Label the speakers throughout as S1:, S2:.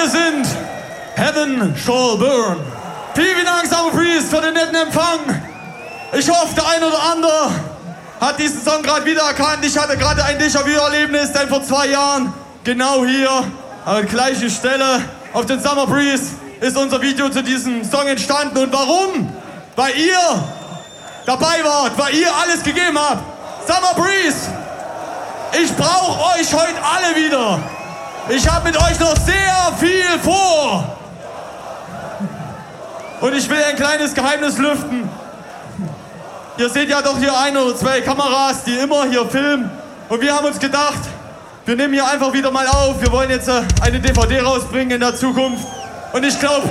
S1: Wir sind Heaven Shall Burn. Vielen Dank, Summer Breeze, für den netten Empfang. Ich hoffe, der ein oder andere hat diesen Song gerade wiedererkannt. Ich hatte gerade ein Déjà-vu-Erlebnis, denn vor 2 Jahren, genau hier, an der gleichen Stelle, auf den Summer Breeze, ist unser Video zu diesem Song entstanden. Und warum? Weil ihr dabei wart, weil ihr alles gegeben habt. Summer Breeze, ich brauche euch heute alle wieder. Ich habe mit euch noch sehr viel vor. Und ich will ein kleines Geheimnis lüften. Ihr seht ja doch hier 1 oder 2 Kameras, die immer hier filmen. Und wir haben uns gedacht, wir nehmen hier einfach wieder mal auf. Wir wollen jetzt eine DVD rausbringen in der Zukunft. Und ich glaube,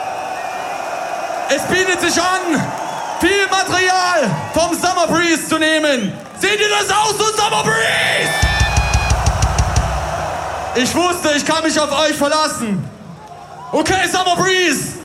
S1: es bietet sich an, viel Material vom Summer Breeze zu nehmen. Seht ihr das aus, so Summer Breeze? Ich wusste, ich kann mich auf euch verlassen. Okay, Summer Breeze.